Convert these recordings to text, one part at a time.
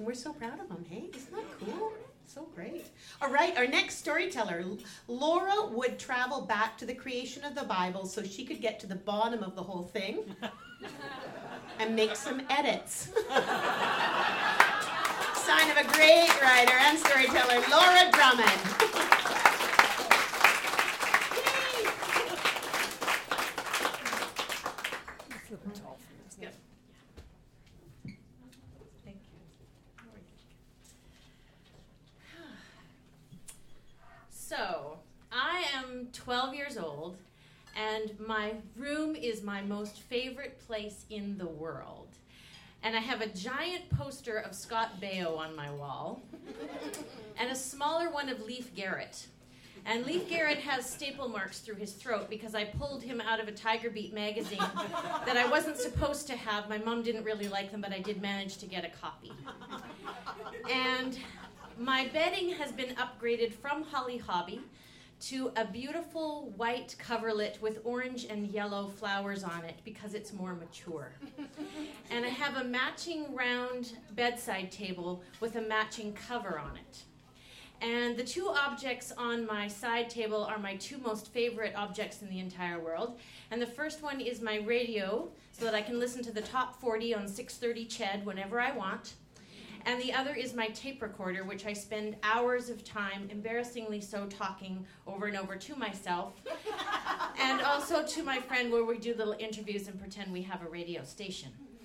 And we're so proud of them, hey? Isn't that cool? So great. All right, our next storyteller, Laura would travel back to the creation of the Bible so she could get to the bottom of the whole thing and make some edits. Sign of a great writer and storyteller, Laura Drummond. So, I am 12 years old, and my room is my most favorite place in the world. And I have a giant poster of Scott Baio on my wall, and a smaller one of Leif Garrett. And Leif Garrett has staple marks through his throat because I pulled him out of a Tiger Beat magazine that I wasn't supposed to have. My mom didn't really like them, but I did manage to get a copy. And my bedding has been upgraded from Holly Hobby to a beautiful white coverlet with orange and yellow flowers on it because it's more mature. And I have a matching round bedside table with a matching cover on it. And the two objects on my side table are my two most favorite objects in the entire world. And the first one is my radio, so that I can listen to the top 40 on 630 CHED whenever I want. And the other is my tape recorder, which I spend hours of time, embarrassingly so, talking over and over to myself. And also to my friend, where we do little interviews and pretend we have a radio station.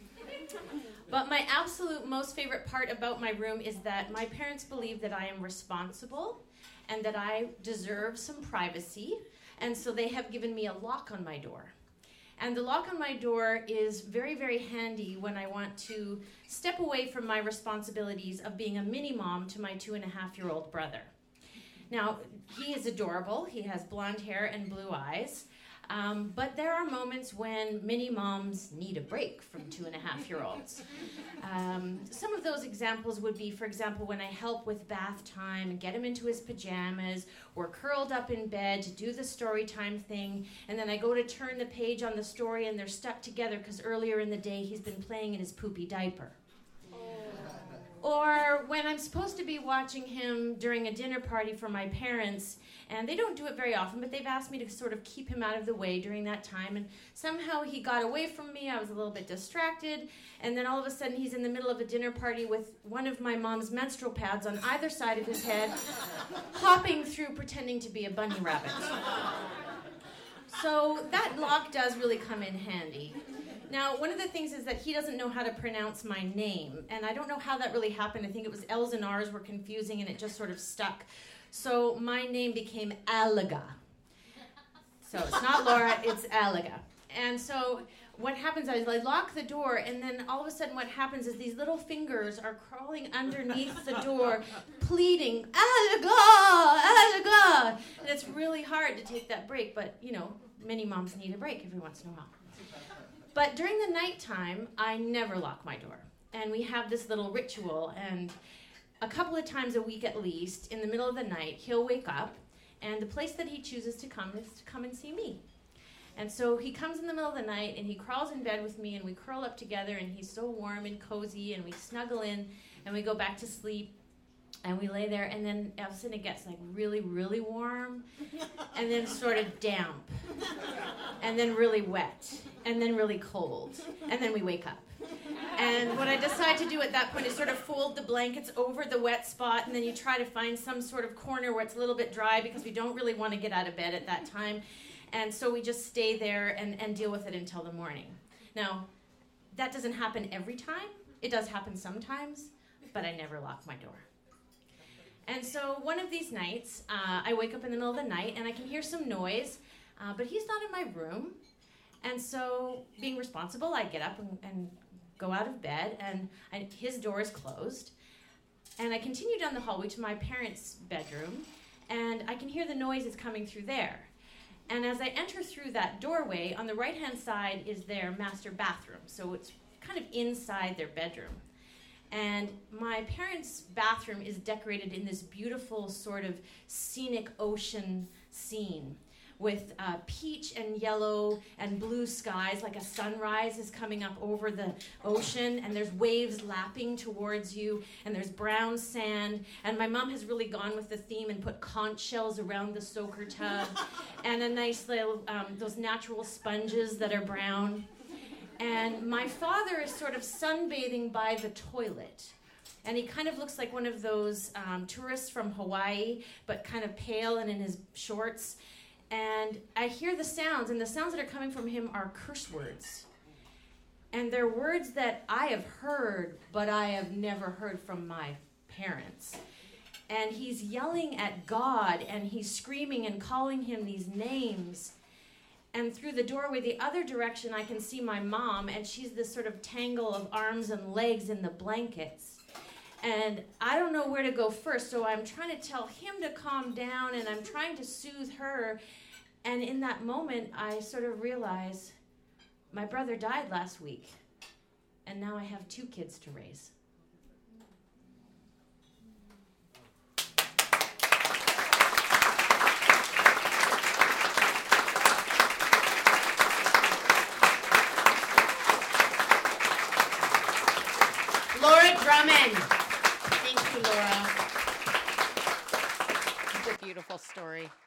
But my absolute most favorite part about my room is that my parents believe that I am responsible and that I deserve some privacy. And so they have given me a lock on my door. And the lock on my door is very, very handy when I want to step away from my responsibilities of being a mini-mom to my 2.5-year-old brother. Now, he is adorable. He has blonde hair and blue eyes. But there are moments when mini-moms need a break from 2.5-year-olds. Some of those examples would be, for example, when I help with bath time and get him into his pajamas, or curled up in bed to do the story time thing, and then I go to turn the page on the story and they're stuck together because earlier in the day he's been playing in his poopy diaper. Or when I'm supposed to be watching him during a dinner party for my parents, and they don't do it very often, but they've asked me to sort of keep him out of the way during that time, and somehow he got away from me. I was a little bit distracted, and then all of a sudden he's in the middle of a dinner party with one of my mom's menstrual pads on either side of his head, hopping through pretending to be a bunny rabbit. So that lock does really come in handy. Now, one of the things is that he doesn't know how to pronounce my name, and I don't know how that really happened. I think it was L's and R's were confusing, and it just sort of stuck. So my name became Alaga. So it's not Laura, it's Alaga. And so what happens is I lock the door, and then all of a sudden what happens is these little fingers are crawling underneath the door, pleading, Alaga, Alaga. And it's really hard to take that break, but, you know, many moms need a break every once in a while. But during the nighttime, I never lock my door. And we have this little ritual, and a couple of times a week at least, in the middle of the night, he'll wake up, and the place that he chooses to come is to come and see me. And so he comes in the middle of the night, and he crawls in bed with me, and we curl up together, and he's so warm and cozy, and we snuggle in, and we go back to sleep, and we lay there, and then all of a sudden it gets like really, really warm, and then sort of damp, and then really wet, and then really cold, and then we wake up. And what I decide to do at that point is sort of fold the blankets over the wet spot, and then you try to find some sort of corner where it's a little bit dry because we don't really want to get out of bed at that time. And so we just stay there and deal with it until the morning. Now, that doesn't happen every time. It does happen sometimes, but I never lock my door. And so one of these nights, I wake up in the middle of the night, and I can hear some noise, but he's not in my room. And so, being responsible, I get up and go out of bed, and his door is closed. And I continue down the hallway to my parents' bedroom, and I can hear the noises coming through there. And as I enter through that doorway, on the right-hand side is their master bathroom, so it's kind of inside their bedroom. And my parents' bathroom is decorated in this beautiful sort of scenic ocean scene with peach and yellow and blue skies, like a sunrise is coming up over the ocean, and there's waves lapping towards you, and there's brown sand. And my mom has really gone with the theme and put conch shells around the soaker tub, and a nice little, those natural sponges that are brown. And my father is sort of sunbathing by the toilet. And he kind of looks like one of those tourists from Hawaii, but kind of pale and in his shorts. And I hear the sounds, and the sounds that are coming from him are curse words. And they're words that I have heard, but I have never heard from my parents. And he's yelling at God, and he's screaming and calling him these names. And through the doorway, the other direction, I can see my mom, and she's this sort of tangle of arms and legs in the blankets. And I don't know where to go first, so I'm trying to tell him to calm down, and I'm trying to soothe her. And in that moment, I sort of realize my brother died last week, and now I have 2 kids to raise. Laura Drummond. Thank you, Laura. It's a beautiful story.